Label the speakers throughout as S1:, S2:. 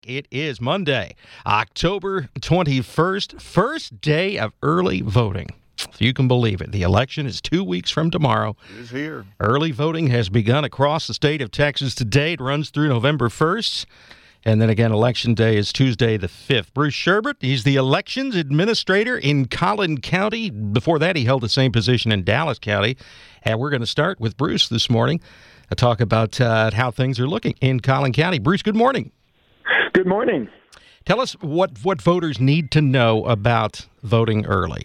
S1: It is Monday, October 21st, first day of early voting. If you can believe it, the election is 2 weeks from tomorrow.
S2: It is here.
S1: Early voting has begun across the state of Texas today. It runs through November 1st. And then again, Election Day is Tuesday the 5th. Bruce Sherbert, he's the elections administrator in Collin County. Before that, he held the same position in Dallas County. And we're going to start with Bruce this morning to talk about how things are looking in Collin County. Bruce, good morning.
S3: Good morning.
S1: Tell us what voters need to know about voting early.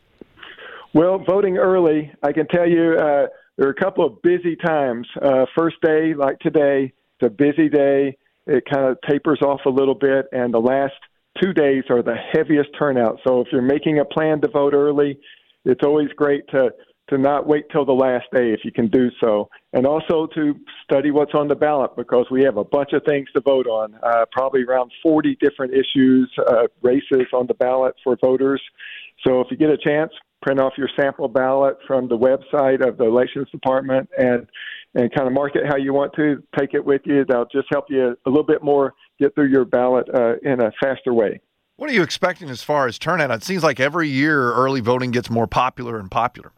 S3: Well, voting early, I can tell you there are a couple of busy times. First day, like today, it's a busy day. It kind of tapers off a little bit, and the last 2 days are the heaviest turnout. So if you're making a plan to vote early, it's always great to not wait till the last day if you can do so. And also to study what's on the ballot, because we have a bunch of things to vote on, probably around 40 different issues, races on the ballot for voters. So if you get a chance, print off your sample ballot from the website of the Elections Department and kind of mark it how you want to. Take it with you. That'll just help you a little bit more get through your ballot in a faster way.
S2: What are you expecting as far as turnout? It seems like every year early voting gets more popular and popular.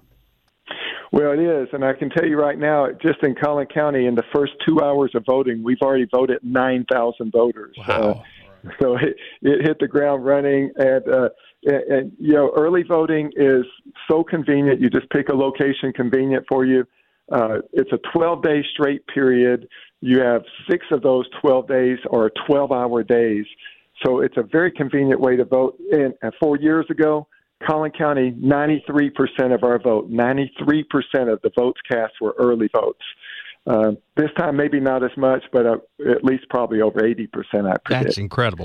S3: Well, it is, and I can tell you right now, just in Collin County, in the first 2 hours of voting, we've already voted 9,000 voters.
S1: Wow.
S3: So it hit the ground running, and you know, early voting is so convenient. You just pick a location convenient for you. It's a 12-day straight period. You have 6 of those 12 days are 12-hour days. So it's a very convenient way to vote. And 4 years ago, Collin County, 93% of our vote, 93% of the votes cast were early votes. This time, maybe not as much, but at least probably over 80%, I predict.
S1: That's incredible,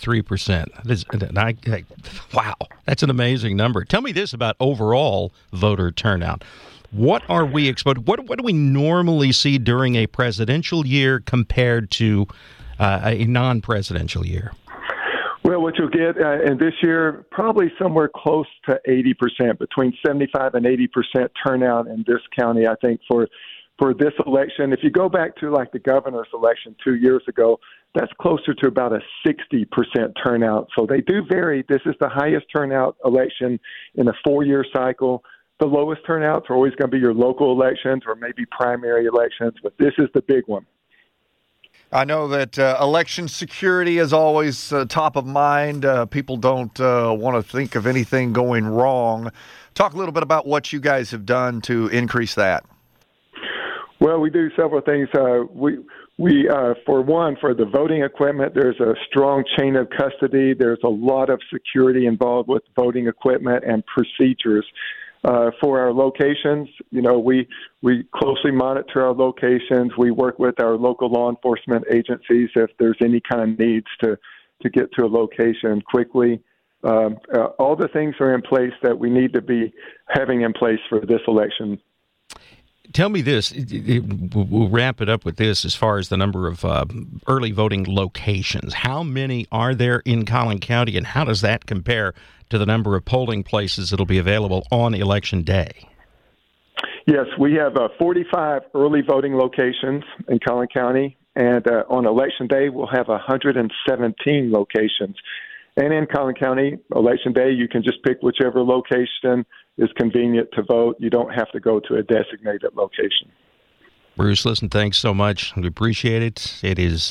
S1: 93%. Wow, that's an amazing number. Tell me this about overall voter turnout. What are we exposed? What do we normally see during a presidential year compared to a non-presidential year?
S3: Well, what you'll get in this year, probably somewhere close to 80%, between 75 and 80% turnout in this county, I think, for this election. If you go back to like the governor's election 2 years ago, that's closer to about a 60% turnout. So they do vary. This is the highest turnout election in a 4-year cycle. The lowest turnouts are always going to be your local elections or maybe primary elections, but this is the big one.
S2: I know that election security is always top of mind. People don't want to think of anything going wrong. Talk a little bit about what you guys have done to increase that.
S3: Well, we do several things. We for one, for the voting equipment, there's a strong chain of custody. There's a lot of security involved with voting equipment and procedures. For our locations, you know, we closely monitor our locations. We work with our local law enforcement agencies if there's any kind of needs to get to a location quickly. All the things are in place that we need to be having in place for this election.
S1: Tell me this. We'll wrap it up with this as far as the number of early voting locations. How many are there in Collin County, and how does that compare to the number of polling places that will be available on Election Day?
S3: Yes, we have 45 early voting locations in Collin County, and on Election Day, we'll have 117 locations. And in Collin County, Election Day, you can just pick whichever location is convenient to vote. You don't have to go to a designated location.
S1: Bruce, listen, thanks so much. We appreciate it. It is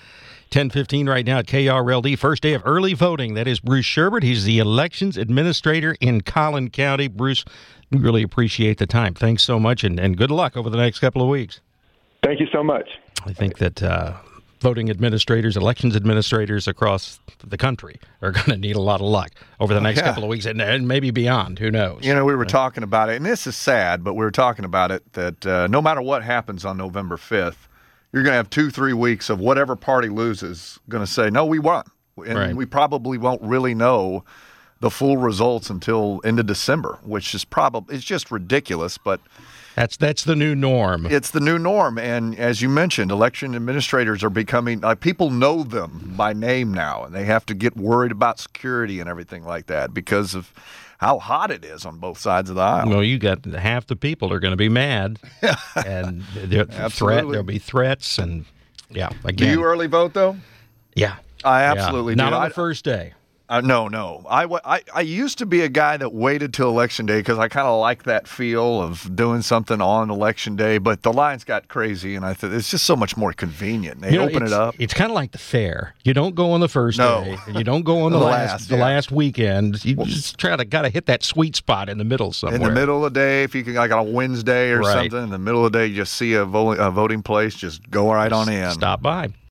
S1: 10:15 right now at KRLD, first day of early voting. That is Bruce Sherbert. He's the elections administrator in Collin County. Bruce, we really appreciate the time. Thanks so much, and good luck over the next couple of weeks.
S3: Thank you so much.
S1: I think that voting administrators, elections administrators across the country are going to need a lot of luck over the next couple of weeks and maybe beyond. Who knows?
S2: You know, we were talking about it, and this is sad, but we were talking about it, that no matter what happens on November 5th, you're going to have 2-3 weeks of whatever party loses going to say, no, we won. And we probably won't really know the full results until into December, which is it's just ridiculous, but
S1: That's the new norm.
S2: It's the new norm. And as you mentioned, election administrators are becoming, people know them by name now, and they have to get worried about security and everything like that because of how hot it is on both sides of the aisle.
S1: Well, you got half the people are going to be mad, and there'll be threats, and again.
S2: Do you early vote, though?
S1: Yeah.
S2: I absolutely do.
S1: Not on the first day.
S2: No. I used to be a guy that waited till Election Day because I kind of like that feel of doing something on Election Day, but the lines got crazy, and I thought it's just so much more convenient. They open it up.
S1: It's kind of like the fair. You don't go on the first day, and you don't go on the last weekend. You just got to hit that sweet spot in the middle somewhere.
S2: In the middle of the day, if you can, like on a Wednesday or something, in the middle of the day, you just see a voting place, just go right on in.
S1: Stop by.